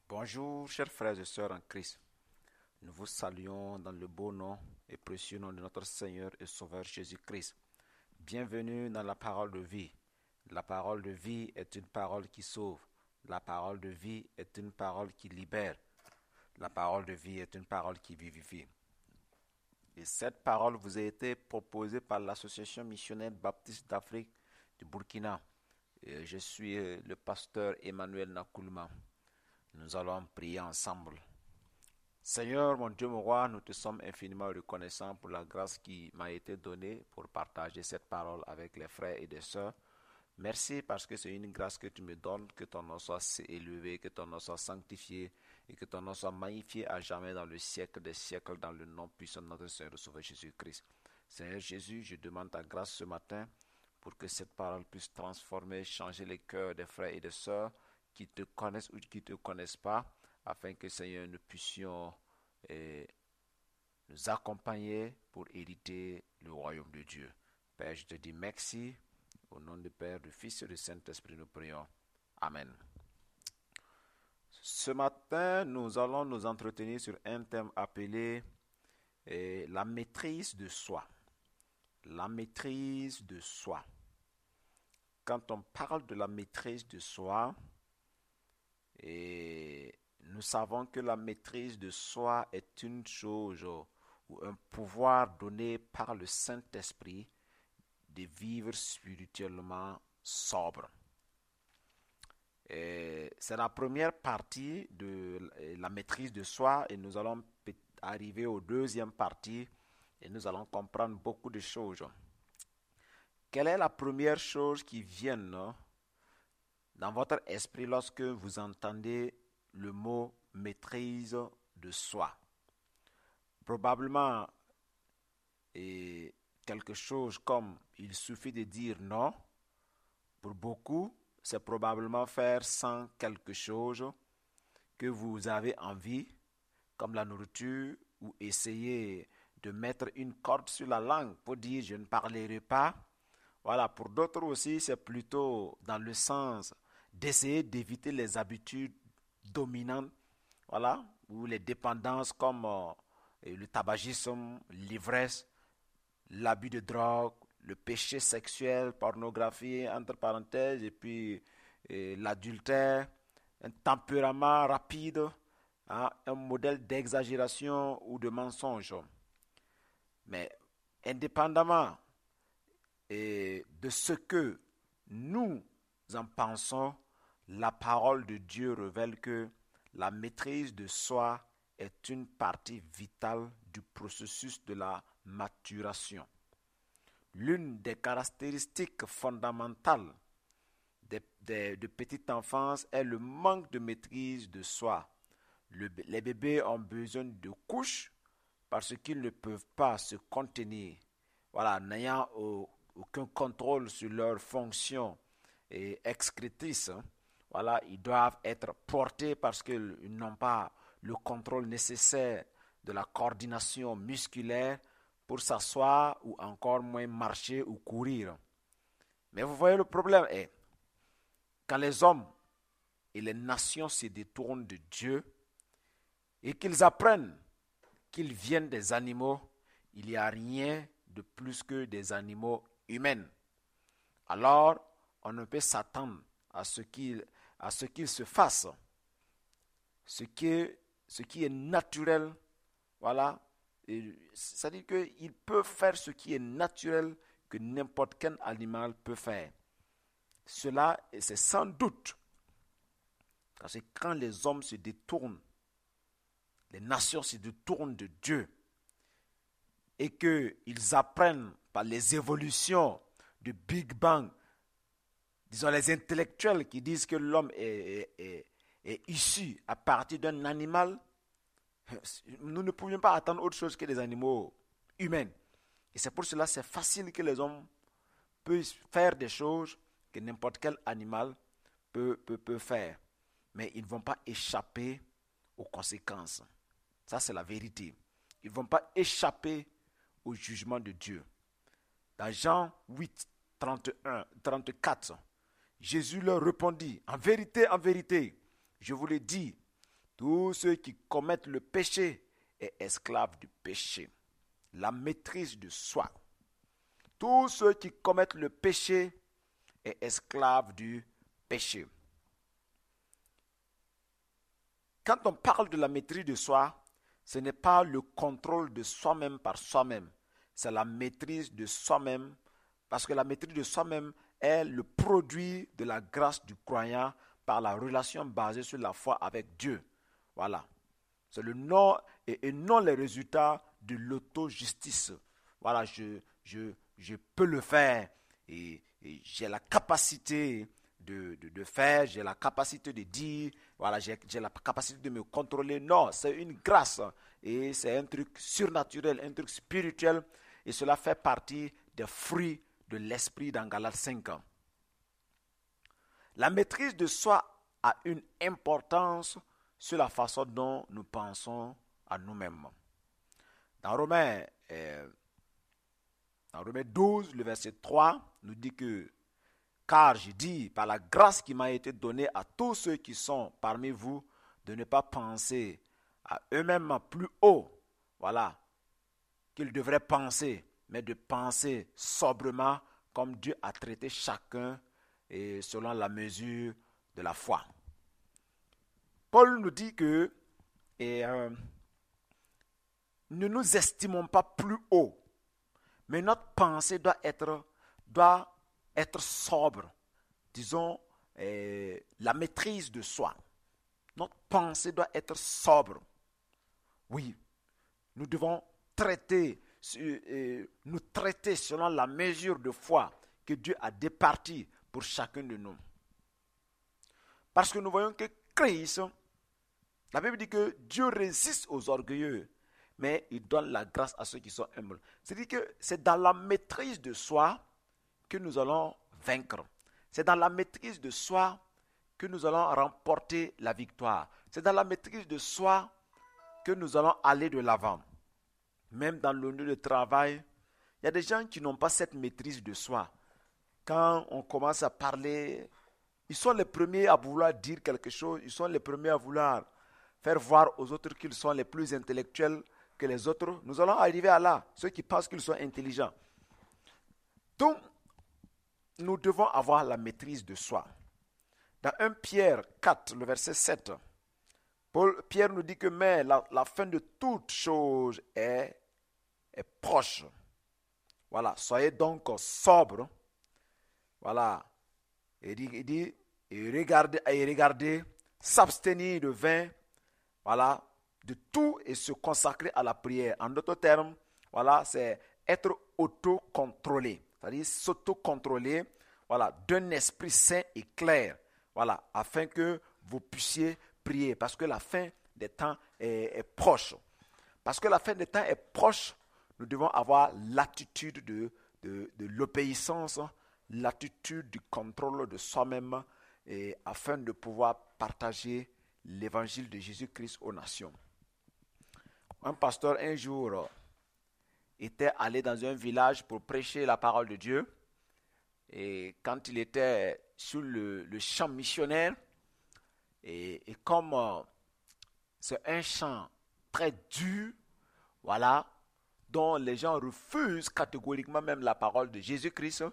Bonjour, chers frères et sœurs en Christ. Nous vous saluons dans le beau nom et précieux nom de notre Seigneur et Sauveur Jésus-Christ. Bienvenue dans la parole de vie. La parole de vie est une parole qui sauve. La parole de vie est une parole qui libère. La parole de vie est une parole qui vivifie. Et cette parole vous a été proposée par l'Association missionnaire baptiste d'Afrique du Burkina. Et je suis le pasteur Emmanuel Nakoulma. Nous allons prier ensemble. Seigneur, mon Dieu, mon roi, nous te sommes infiniment reconnaissants pour la grâce qui m'a été donnée pour partager cette parole avec les frères et les sœurs. Merci parce que c'est une grâce que tu me donnes, que ton nom soit élevé, que ton nom soit sanctifié et que ton nom soit magnifié à jamais dans le siècle des siècles, dans le nom puissant de notre Seigneur et Sauveur Jésus-Christ. Seigneur Jésus, je demande ta grâce ce matin pour que cette parole puisse transformer, changer les cœurs des frères et des sœurs qui te connaissent ou qui ne te connaissent pas, afin que, Seigneur, nous puissions nous accompagner pour hériter le royaume de Dieu. Père, je te dis merci. Au nom du Père, du Fils et du Saint-Esprit, nous prions. Amen. Ce matin, nous allons nous entretenir sur un thème appelé la maîtrise de soi. La maîtrise de soi. Quand on parle de la maîtrise de soi, nous savons que la maîtrise de soi est une chose ou un pouvoir donné par le Saint-Esprit de vivre spirituellement sobre. C'est la première partie de la maîtrise de soi et nous allons arriver aux deuxième partie et nous allons comprendre beaucoup de choses. Quelle est la première chose qui vient dans votre esprit lorsque vous entendez le mot maîtrise de soi? Probablement quelque chose comme il suffit de dire non. Pour beaucoup, c'est probablement faire sans quelque chose que vous avez envie, comme la nourriture, ou essayer de mettre une corde sur la langue pour dire je ne parlerai pas. Voilà, pour d'autres aussi, c'est plutôt dans le sens d'essayer d'éviter les habitudes dominantes, voilà, ou les dépendances comme le tabagisme, l'ivresse, l'abus de drogue, le péché sexuel, pornographie, entre parenthèses, et puis l'adultère, un tempérament rapide, hein, un modèle d'exagération ou de mensonge. Mais indépendamment de ce que nous en pensons, la parole de Dieu révèle que la maîtrise de soi est une partie vitale du processus de la maturation. L'une des caractéristiques fondamentales de petite enfance est le manque de maîtrise de soi. Les bébés ont besoin de couches parce qu'ils ne peuvent pas se contenir. Voilà, n'ayant aucun contrôle sur leur fonction excrétrice. Voilà, ils doivent être portés parce qu'ils n'ont pas le contrôle nécessaire de la coordination musculaire pour s'asseoir ou encore moins marcher ou courir. Mais vous voyez, le problème est, quand les hommes et les nations se détournent de Dieu et qu'ils apprennent qu'ils viennent des animaux, il n'y a rien de plus que des animaux humains. Alors, on ne peut s'attendre à ce qu'il se fasse. Ce qui est naturel, voilà. C'est-à-dire qu'il peut faire ce qui est naturel que n'importe quel animal peut faire. Cela, c'est sans doute, parce que quand les hommes se détournent, les nations se détournent de Dieu, et qu'ils apprennent par les évolutions du Big Bang, disons les intellectuels qui disent que l'homme est issu à partir d'un animal, nous ne pouvions pas attendre autre chose que des animaux humains. Et c'est pour cela que c'est facile que les hommes puissent faire des choses que n'importe quel animal peut faire. Mais ils ne vont pas échapper aux conséquences. Ça, c'est la vérité. Ils ne vont pas échapper au jugement de Dieu. Dans Jean 8, 34, Jésus leur répondit, en vérité, je vous le dis, Tout ceux qui commettent le péché est esclave du péché. La maîtrise de soi. Tous ceux qui commettent le péché est esclave du péché. Quand on parle de la maîtrise de soi, ce n'est pas le contrôle de soi-même par soi-même. C'est la maîtrise de soi-même, parce que la maîtrise de soi-même est le produit de la grâce du croyant par la relation basée sur la foi avec Dieu. Voilà. C'est le nom et non les résultats de l'auto-justice. Voilà, je peux le faire et j'ai la capacité de faire, j'ai la capacité de dire, voilà, j'ai la capacité de me contrôler. Non, c'est une grâce et c'est un truc surnaturel, un truc spirituel et cela fait partie des fruits de l'esprit dans Galates 5 ans. La maîtrise de soi a une importance sur la façon dont nous pensons à nous-mêmes. Dans Romains, dans Romains 12, le verset 3, nous dit que car je dis, par la grâce qui m'a été donnée à tous ceux qui sont parmi vous, de ne pas penser à eux-mêmes plus haut, voilà, qu'ils devraient penser, mais de penser sobrement comme Dieu a traité chacun et selon la mesure de la foi. Paul nous dit que ne nous estimons pas plus haut, mais notre pensée doit être sobre. Disons, la maîtrise de soi. Notre pensée doit être sobre. Oui, nous devons nous traiter selon la mesure de foi que Dieu a départie pour chacun de nous. Parce que nous voyons que Christ, la Bible dit que Dieu résiste aux orgueilleux, mais il donne la grâce à ceux qui sont humbles. C'est-à-dire que c'est dans la maîtrise de soi que nous allons vaincre. C'est dans la maîtrise de soi que nous allons remporter la victoire. C'est dans la maîtrise de soi que nous allons aller de l'avant. Même dans le lieu de travail, il y a des gens qui n'ont pas cette maîtrise de soi. Quand on commence à parler, ils sont les premiers à vouloir dire quelque chose, ils sont les premiers à vouloir faire voir aux autres qu'ils sont les plus intellectuels que les autres. Nous allons arriver à là, ceux qui pensent qu'ils sont intelligents. Donc, nous devons avoir la maîtrise de soi. Dans 1 Pierre 4, le verset 7, Pierre nous dit que mais la fin de toute chose est proche. Voilà, soyez donc sobres. Voilà, il dit et regardez, s'abstenir de vin, voilà, de tout et se consacrer à la prière. En d'autres termes, voilà, c'est être autocontrôlé, c'est-à-dire s'autocontrôler, voilà, d'un esprit saint et clair, voilà, afin que vous puissiez prier, parce que la fin des temps est proche. Parce que la fin des temps est proche, nous devons avoir l'attitude de l'obéissance, l'attitude du contrôle de soi-même, et afin de pouvoir partager l'évangile de Jésus-Christ aux nations. Un pasteur un jour était allé dans un village pour prêcher la parole de Dieu. Et quand il était sur le champ missionnaire, et comme c'est un champ très dur, voilà, dont les gens refusent catégoriquement même la parole de Jésus-Christ,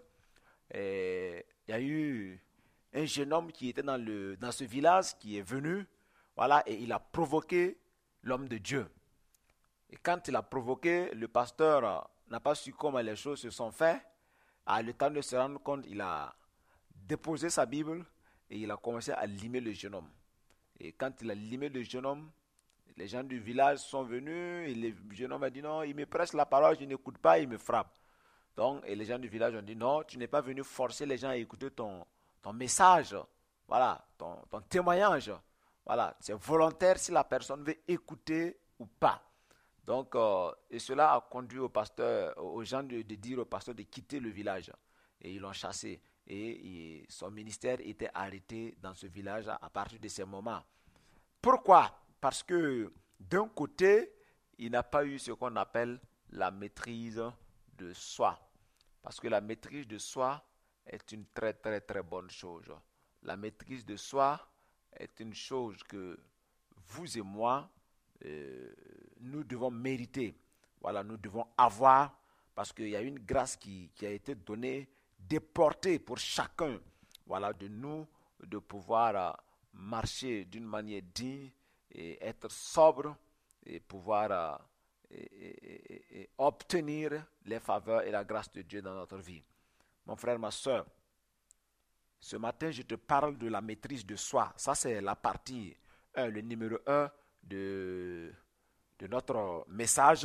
il y a eu un jeune homme qui était dans ce village qui est venu, voilà, et il a provoqué l'homme de Dieu. Et quand il a provoqué, le pasteur n'a pas su comment les choses se sont faites. À le temps de se rendre compte, il a déposé sa Bible et il a commencé à limer le jeune homme. Et quand il a limé le jeune homme, les gens du village sont venus et le jeune homme a dit non, il me presse la parole, je n'écoute pas, il me frappe. Donc, et les gens du village ont dit non, tu n'es pas venu forcer les gens à écouter ton message, voilà, ton témoignage. Voilà, c'est volontaire si la personne veut écouter ou pas. Donc, et cela a conduit aux gens de dire au pasteur de quitter le village. Et ils l'ont chassé. Et son ministère était arrêté dans ce village à partir de ce moment. Pourquoi? Parce que d'un côté, il n'a pas eu ce qu'on appelle la maîtrise de soi. Parce que la maîtrise de soi est une très très très bonne chose. La maîtrise de soi est une chose que vous et moi, nous devons mériter. Voilà, nous devons avoir, parce qu'il y a une grâce qui a été donnée, déportée pour chacun, voilà, de nous, de pouvoir marcher d'une manière digne et être sobre et pouvoir et obtenir les faveurs et la grâce de Dieu dans notre vie. Mon frère, ma soeur, ce matin, je te parle de la maîtrise de soi. Ça, c'est la partie 1, le numéro 1 de notre message.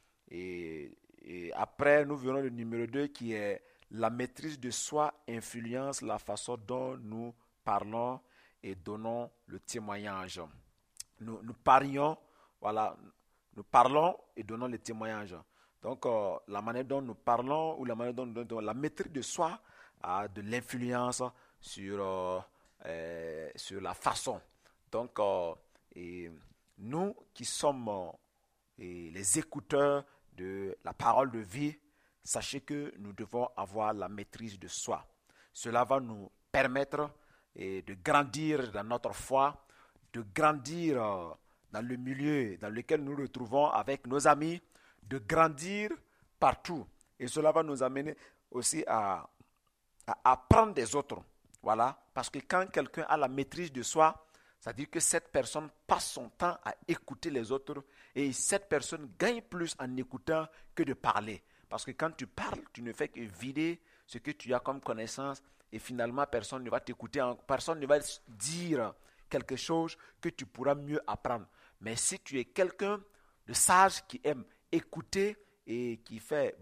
Et après, nous verrons le numéro 2 qui est la maîtrise de soi influence la façon dont nous parlons et donnons le témoignage. Nous parions, voilà, nous parlons et donnons le témoignage. Donc, la manière dont nous parlons ou la manière dont nous donnons la maîtrise de soi a de l'influence sur la façon. Donc, et nous qui sommes les écouteurs de la parole de vie, sachez que nous devons avoir la maîtrise de soi. Cela va nous permettre de grandir dans notre foi, de grandir dans le milieu dans lequel nous nous retrouvons avec nos amis, de grandir partout. Et cela va nous amener aussi à apprendre des autres. Voilà, parce que quand quelqu'un a la maîtrise de soi, c'est-à-dire que cette personne passe son temps à écouter les autres et cette personne gagne plus en écoutant que de parler. Parce que quand tu parles, tu ne fais que vider ce que tu as comme connaissance et finalement personne ne va t'écouter, personne ne va dire quelque chose que tu pourras mieux apprendre. Mais si tu es quelqu'un de sage qui aime écouter et qui fait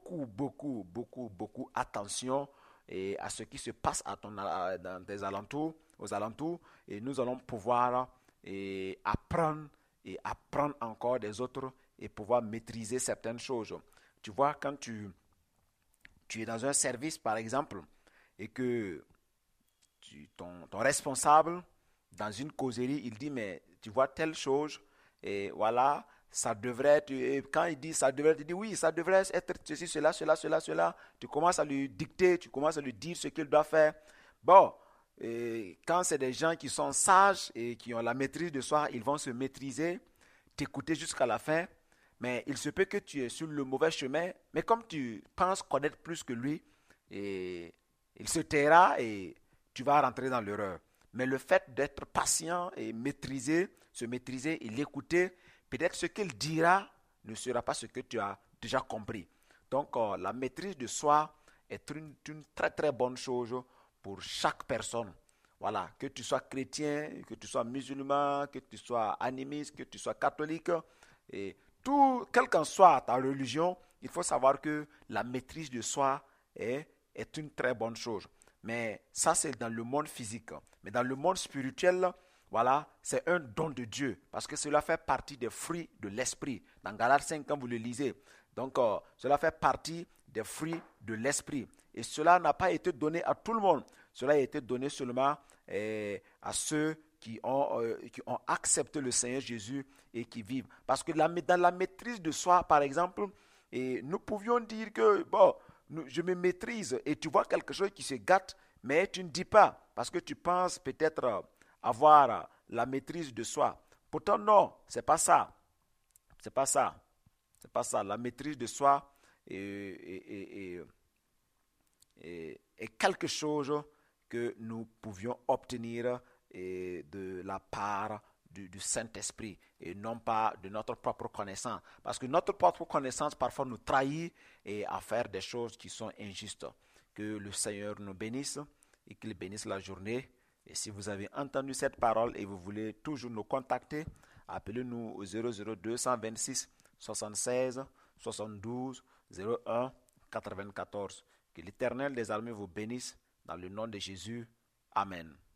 beaucoup attention et à ce qui se passe dans tes alentours, aux alentours, et nous allons pouvoir apprendre encore des autres et pouvoir maîtriser certaines choses. Tu vois, quand tu es dans un service, par exemple, et que ton responsable, dans une causerie, il dit, mais tu vois telle chose, et voilà, ça devrait être, et quand il dit ça devrait être, il dit oui, ça devrait être ceci, cela, tu commences à lui dicter, tu commences à lui dire ce qu'il doit faire. Bon, et quand c'est des gens qui sont sages et qui ont la maîtrise de soi, ils vont se maîtriser, t'écouter jusqu'à la fin, mais il se peut que tu es sur le mauvais chemin, mais comme tu penses connaître plus que lui, et il se taira et tu vas rentrer dans l'erreur. Mais le fait d'être patient et se maîtriser et l'écouter, peut-être ce qu'il dira ne sera pas ce que tu as déjà compris. Donc, la maîtrise de soi est une très très bonne chose pour chaque personne. Voilà, que tu sois chrétien, que tu sois musulman, que tu sois animiste, que tu sois catholique, et quelle qu'en soit ta religion, il faut savoir que la maîtrise de soi est une très bonne chose. Mais ça, c'est dans le monde physique. Mais dans le monde spirituel, voilà, c'est un don de Dieu. Parce que cela fait partie des fruits de l'esprit. Dans Galates 5, quand vous le lisez. Donc, cela fait partie des fruits de l'esprit. Et cela n'a pas été donné à tout le monde. Cela a été donné seulement à ceux qui ont accepté le Seigneur Jésus et qui vivent. Parce que dans la maîtrise de soi, par exemple, nous pouvions dire que, bon, je me maîtrise et tu vois quelque chose qui se gâte, mais tu ne dis pas parce que tu penses peut-être avoir la maîtrise de soi. Pourtant, non, c'est pas ça. C'est pas ça. C'est pas ça. La maîtrise de soi est quelque chose que nous pouvions obtenir de la part du Saint-Esprit et non pas de notre propre connaissance. Parce que notre propre connaissance parfois nous trahit et à faire des choses qui sont injustes. Que le Seigneur nous bénisse et qu'il bénisse la journée. Et si vous avez entendu cette parole et vous voulez toujours nous contacter, appelez-nous au 00226 76 72 01 94. Que l'Éternel des armées vous bénisse dans le nom de Jésus. Amen.